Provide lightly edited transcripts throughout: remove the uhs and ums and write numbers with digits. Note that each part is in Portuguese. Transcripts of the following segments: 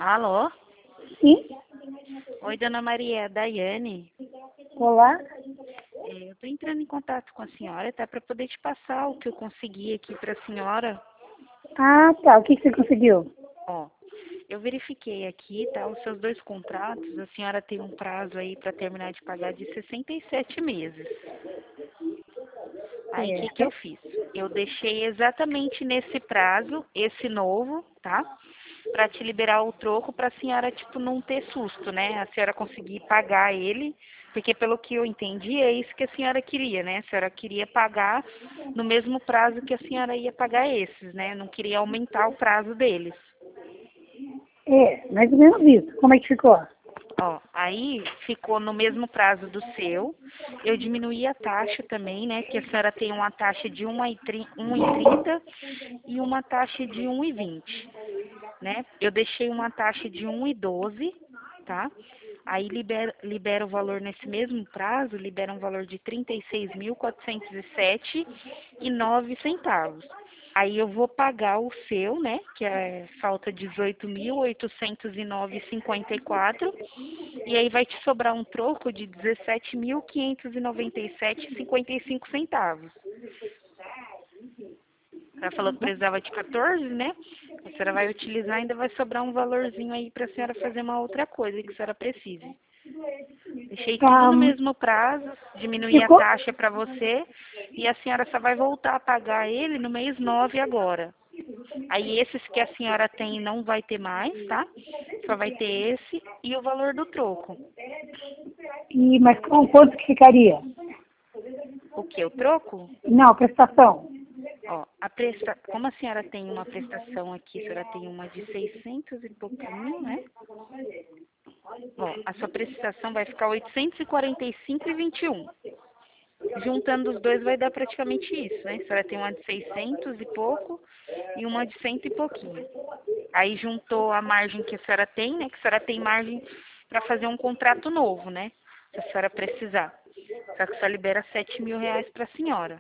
Alô? Sim? Oi, dona Maria, é a Daiane. Olá? Eu estou entrando em contato com a senhora, tá? Para poder te passar o que eu consegui aqui para a senhora. Ah, tá. O que você conseguiu? Ó, eu verifiquei aqui, tá? Os seus dois contratos, a senhora tem um prazo aí para terminar de pagar de 67 meses. Aí, o que que eu Certo. fiz? Eu deixei exatamente nesse prazo, esse novo, tá? Para te liberar o troco para a senhora, tipo, não ter susto, né? A senhora conseguir pagar ele, porque pelo que eu entendi, é isso que a senhora queria, né? A senhora queria pagar no mesmo prazo que a senhora ia pagar esses, né? Não queria aumentar o prazo deles. Mais ou menos isso. Como é que ficou? Ó, aí ficou no mesmo prazo do seu. Eu diminuí a taxa também, né? Que a senhora tem uma taxa de 1,30 e uma taxa de 1,20, né? Eu deixei uma taxa de 1,12, tá? Aí libera o valor nesse mesmo prazo, libera um valor de 36.407,09. Aí eu vou pagar o seu, né, que falta 18.809,54, e aí vai te sobrar um troco de 17.597,55. Ela falou que precisava de 14, né? A senhora vai utilizar, ainda vai sobrar um valorzinho aí para a senhora fazer uma outra coisa que a senhora precise. Deixei tudo Ah, no mesmo prazo, diminuí a ficou... taxa para você e a senhora só vai voltar a pagar ele no mês 9 agora. Aí esses que a senhora tem não vai ter mais, tá? Só vai ter esse e o valor do troco. Mas com quanto que ficaria? O que? O troco? Não, a prestação. Ó, como a senhora tem uma prestação aqui, a senhora tem uma de 600 e pouquinho, né? Ó, a sua prestação vai ficar 845,21. Juntando os dois vai dar praticamente isso, né? A senhora tem uma de 600 e pouco e uma de 100 e pouquinho. Aí juntou a margem que a senhora tem, né? Que a senhora tem margem para fazer um contrato novo, né? Se a senhora precisar. Só que só libera 7 mil reais para a senhora.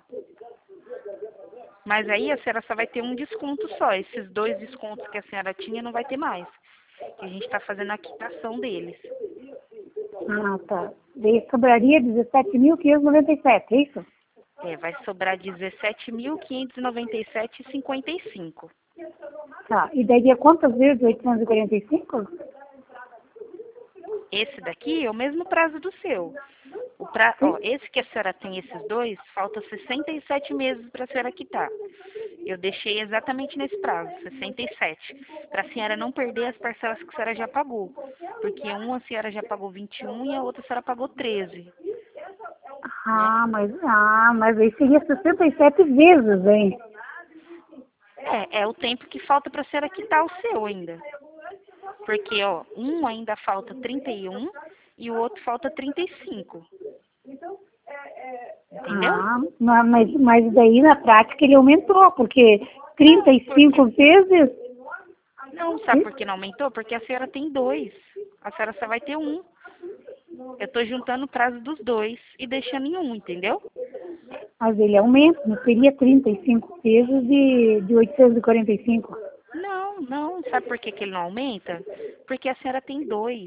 Mas aí a senhora só vai ter um desconto só. Esses dois descontos que a senhora tinha não vai ter mais. Que a gente está fazendo a quitação deles. Ah, tá. Daí sobraria 17.597, é isso? Vai sobrar 17.597,55. Tá. E daria quantas vezes 845? Esse daqui é o mesmo prazo do seu. Sim. Esse que a senhora tem, esses dois, falta 67 meses para a senhora quitar. Eu deixei exatamente nesse prazo, 67, para a senhora não perder as parcelas que a senhora já pagou. Porque uma a senhora já pagou 21 e a outra a senhora pagou 13, né? Mas aí seria 67 vezes, hein? É o tempo que falta para a senhora quitar o seu ainda. Porque, ó, um ainda falta 31 e o outro falta 35. Entendeu? Mas daí na prática ele aumentou, porque Não, porque 35 vezes. não, sabe por que não aumentou? Porque a senhora tem dois. A senhora só vai ter um. Eu tô juntando o prazo dos dois e deixando em um, entendeu? Mas ele aumenta, não seria 35 vezes de 845. Não, não. Sabe por que que ele não aumenta? Porque a senhora tem dois.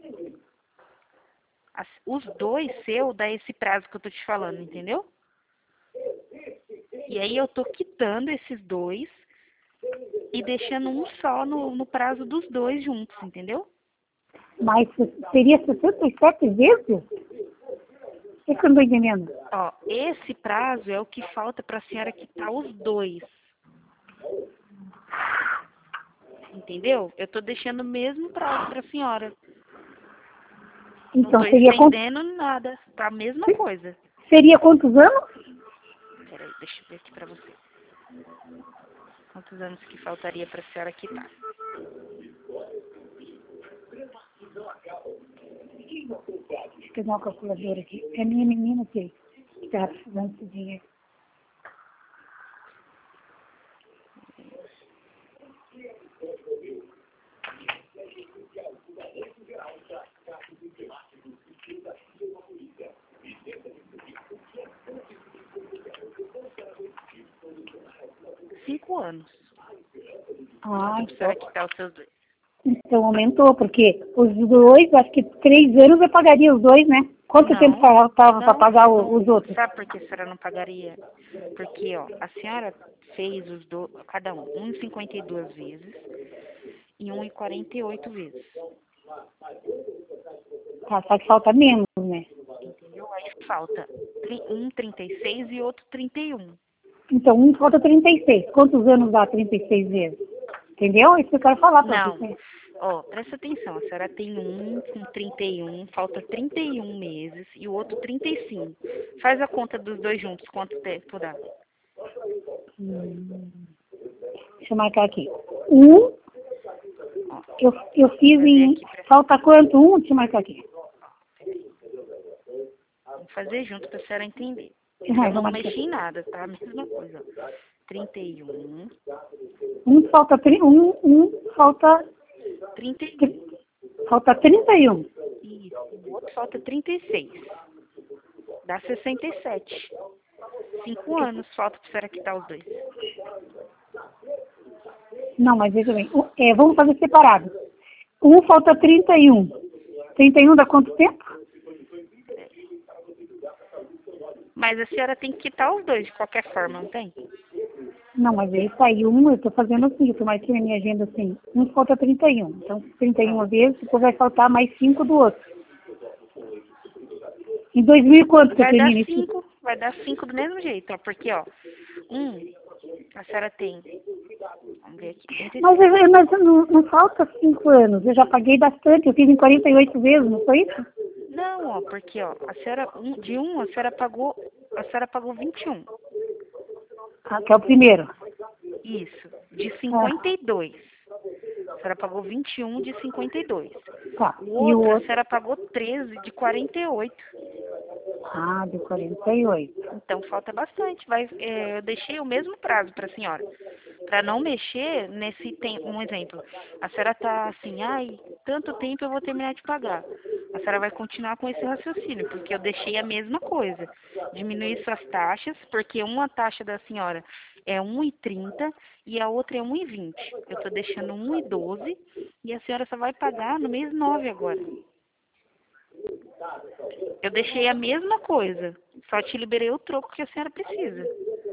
Os dois seu dá esse prazo que eu tô te falando, entendeu? E aí eu tô quitando esses dois e deixando um só no prazo dos dois juntos, entendeu? Mas seria 67 vezes? É que eu não estou entendendo. Ó, esse prazo é o que falta para a senhora quitar os dois. Entendeu? Eu tô deixando o mesmo prazo para a senhora. Não Então tô seria estendendo nada. Tá a mesma coisa. seria quantos anos? Peraí, deixa eu ver aqui para você. Quantos anos que faltaria para a senhora quitar? Deixa eu pegar uma calculadora aqui. É minha menina que está precisando de dinheiro. Cinco anos. Ah, Falta para a então. senhora quitar os seus dois. Então aumentou, porque os dois, acho que 3 anos eu pagaria os dois, né? Quanto tempo faltava para pagar os outros? Sabe por que a senhora não pagaria? Porque, ó, a senhora fez cada um, 1,52 vezes e 1,48 vezes. Tá, só que falta menos, né? Entendeu? Aí falta um 36 e outro 31. Então, um falta 36. Quantos anos dá 36 vezes? Entendeu? Isso que eu quero falar para Não. você. Ó, presta atenção, a senhora tem um com 31, falta 31 meses e o outro 35. Faz a conta dos dois juntos, quanto tempo dá? Deixa eu marcar aqui. Um, Ó, eu fiz em... Falta quanto? Deixa eu marcar aqui. vamos fazer junto para a senhora entender. Eu não mexi em nada, tá? A mesma coisa. 31. Falta 31. Falta 31. Isso. O outro falta 36. Dá 67. 5 anos falta para a senhora quitar os dois. Não, mas veja bem. Vamos fazer separado. Um falta 31. 31 dá quanto tempo? Mas a senhora tem que quitar os dois de qualquer forma, não tem? Não, mas aí saiu eu estou fazendo assim, eu estou marcando na minha agenda assim. Um falta 31. Então, 31 vezes, depois vai faltar mais 5 do outro. Em 2000 quanto que eu termino isso? Vai dar 5 do mesmo jeito, ó. Porque, ó, a senhora tem. Vamos ver aqui. Mas não falta 5 anos. Eu já paguei bastante. Eu fiz em 48 vezes, não foi isso? Não, ó, porque, ó, a senhora, a senhora pagou 21. Ah, que é o primeiro. Isso, de 52. A senhora pagou 21 de 52. Tá. O outro, a senhora pagou 13 de 48. Ah, de 48. Então falta bastante. Eu deixei o mesmo prazo para a senhora. Para não mexer nesse tempo. Um exemplo. A senhora tá assim, ai, tanto tempo eu vou terminar de pagar. A senhora vai continuar com esse raciocínio, porque eu deixei a mesma coisa. Diminuir suas taxas, porque uma taxa da senhora é 1,30 e a outra é 1,20. Eu estou deixando 1,12 e a senhora só vai pagar no mês 9 agora. Eu deixei a mesma coisa, só te liberei o troco que a senhora precisa.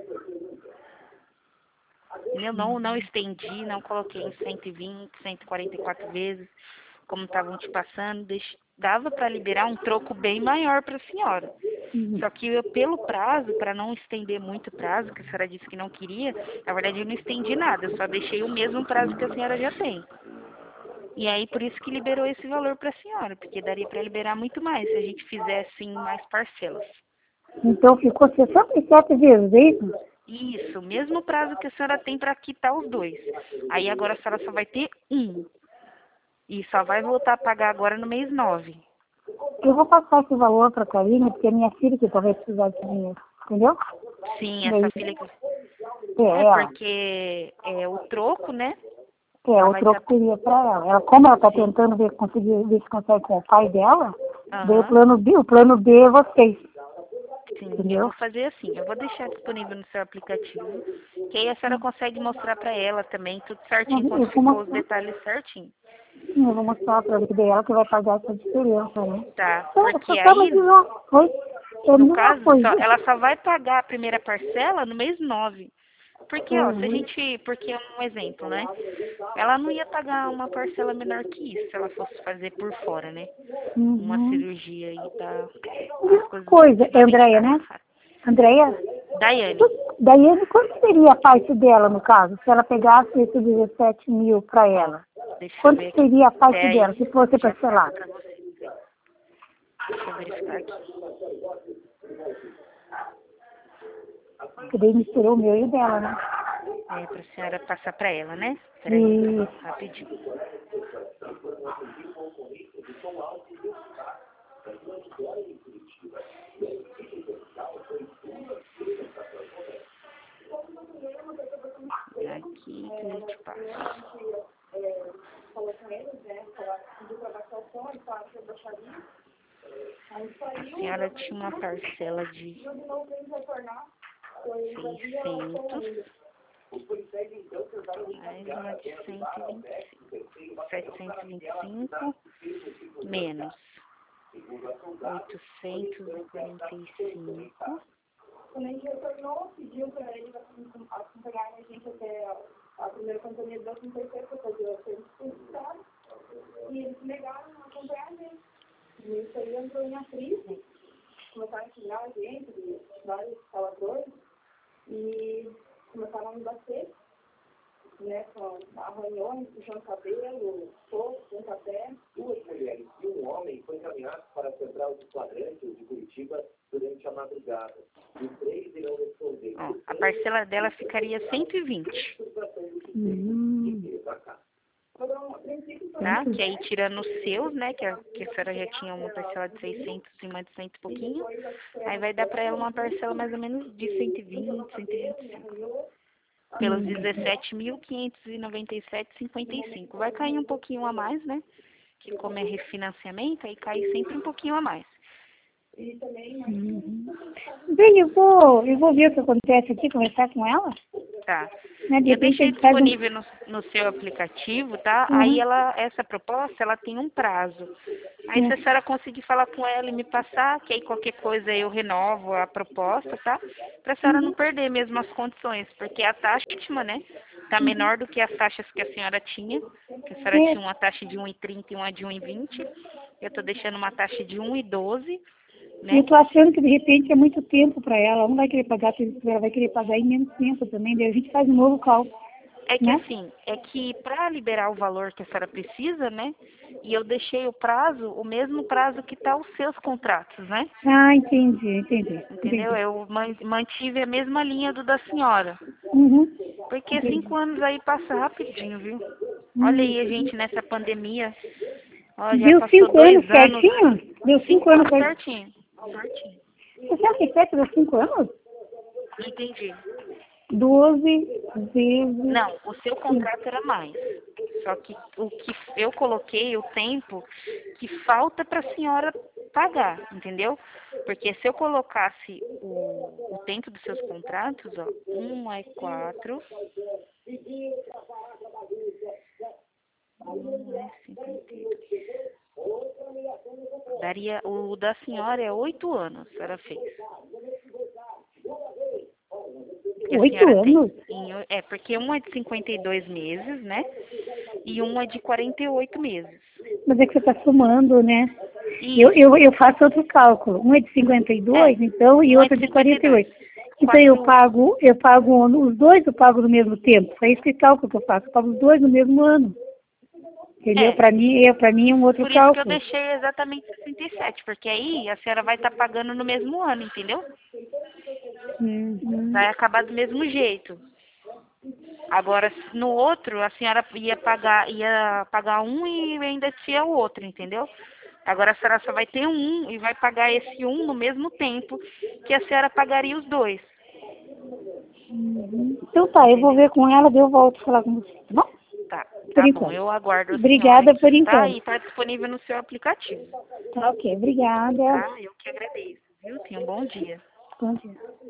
Eu não estendi, não coloquei em 120, 144 vezes, como estavam te passando. Dava para liberar um troco bem maior para a senhora. Só que pelo prazo, para não estender muito o prazo, que a senhora disse que não queria, na verdade eu não estendi nada, eu só deixei o mesmo prazo que a senhora já tem. E aí, por isso que liberou esse valor para a senhora, porque daria para liberar muito mais se a gente fizesse em mais parcelas. Então ficou 67 vezes, é isso? Isso, mesmo prazo que a senhora tem para quitar os dois. Aí agora a senhora só vai ter um. E só vai voltar a pagar agora no mês 9. Eu vou passar esse valor para a Karine, porque é minha filha que talvez precisar de dinheiro, entendeu? Sim, essa filha que... porque é o troco, né? O troco seria para ela. Como ela está tentando ver se consegue com o pai dela, daí o plano B é vocês. Sim, entendeu? eu vou fazer assim, eu vou deixar disponível no seu aplicativo, que aí a senhora consegue mostrar para ela também, tudo certinho, quando ficou os detalhes certinho. Sim, eu vou mostrar para ela, que daí ela que vai pagar essa diferença, né? Tá, porque aí, no caso, ela só vai pagar a primeira parcela no mês 9. Porque, ó, porque é um exemplo, né? Ela não ia pagar uma parcela menor que isso se ela fosse fazer por fora, né? Uma cirurgia aí da... Andréia, né? Andréia? Daiane, quanto seria a parte dela, no caso, se ela pegasse esses 17 mil para ela? Quanto seria a parte dela, se fosse parcelar? Deixa eu verificar aqui. Porque daí misturou o meu e o dela, né? Para a senhora passar para ela, né? Peraí, rapidinho. Aqui que eu te passo. A senhora tinha uma parcela de 600. Mais uma de 725 menos 845. Também retornou, pediu para ele acompanhar a gente até a primeira companhia do outro terceiro para fazer o serviço, e eles negaram a acompanhar a gente. E isso aí entrou em atrito, começaram a tirar a gente de vários faladores e começaram a me bater, né, com arranhões, puxando cabelo, soco, pontapé. 2 mulheres e um homem foram encaminhados para a central de flagrantes de Curitiba durante a madrugada. Os 3 irão responder. A parcela dela ficaria 120. Tá? Que aí tirando os seus, né? Que a senhora já tinha uma parcela de 600 e uma de 100 e pouquinho. Aí vai dar para ela uma parcela mais ou menos de 120, 125. Pelos 17.597,55. Vai cair um pouquinho a mais, né? Que como é refinanciamento, aí cai sempre um pouquinho a mais. Bem, eu vou ver o que acontece aqui, conversar com ela. Tá. Né, Eu deixei disponível no seu aplicativo, tá? Aí essa proposta, ela tem um prazo. Aí se a senhora conseguir falar com ela e me passar, que aí qualquer coisa eu renovo a proposta, tá? Pra senhora não perder mesmo as condições, porque a taxa última, né? Tá menor do que as taxas que a senhora tinha. Que a senhora tinha uma taxa de 1,30 e uma de 1,20. Eu tô deixando uma taxa de 1,12. Né? Eu tô achando que de repente é muito tempo para ela. Ela não vai querer pagar, ela vai querer pagar em menos tempo também. Daí a gente faz um novo cálculo. É que né? assim, é que para liberar o valor que a senhora precisa, né? E eu deixei o prazo, o mesmo prazo que tá os seus contratos, né? Ah, entendi. Entendeu? Eu mantive a mesma linha do da senhora. Porque 5 anos aí passa rapidinho, viu? Olha aí a gente nessa pandemia. Ó, já deu passou 5 anos certinho? Deu 5 anos certinho. Você acha que certo deu 5 anos? Entendi. 12 vezes... Não, o seu contrato era mais. Só que o que eu coloquei, o tempo que falta para a senhora pagar, entendeu? Porque se eu colocasse o tempo dos seus contratos, ó, 1 é 4, 1 é 52. Daria, o da senhora é 8 anos, a senhora fez. 8 anos? Porque um é de 52 meses, né? E um é de 48 meses. Mas é que você está somando, né? Eu faço outro cálculo. Um é de 52, então, e outro é de 48. Então eu pago os dois, eu pago no mesmo tempo. É esse cálculo que eu faço. Eu pago os dois no mesmo ano. Entendeu? Para mim é um outro cálculo. Por isso que eu deixei exatamente 67, porque aí a senhora vai estar pagando no mesmo ano, entendeu? Vai acabar do mesmo jeito. Agora, no outro, a senhora ia pagar um e ainda tinha o outro, entendeu? Agora a senhora só vai ter um e vai pagar esse um no mesmo tempo que a senhora pagaria os dois. Então tá, eu vou ver com ela, daí eu volto a falar com você, tá bom? Tá bom, eu aguardo a Obrigada senhora, por enquanto. Tá? E tá disponível no seu aplicativo. Tá, ok, obrigada. Tá, eu que agradeço, viu? Tenha um bom dia. Bom dia.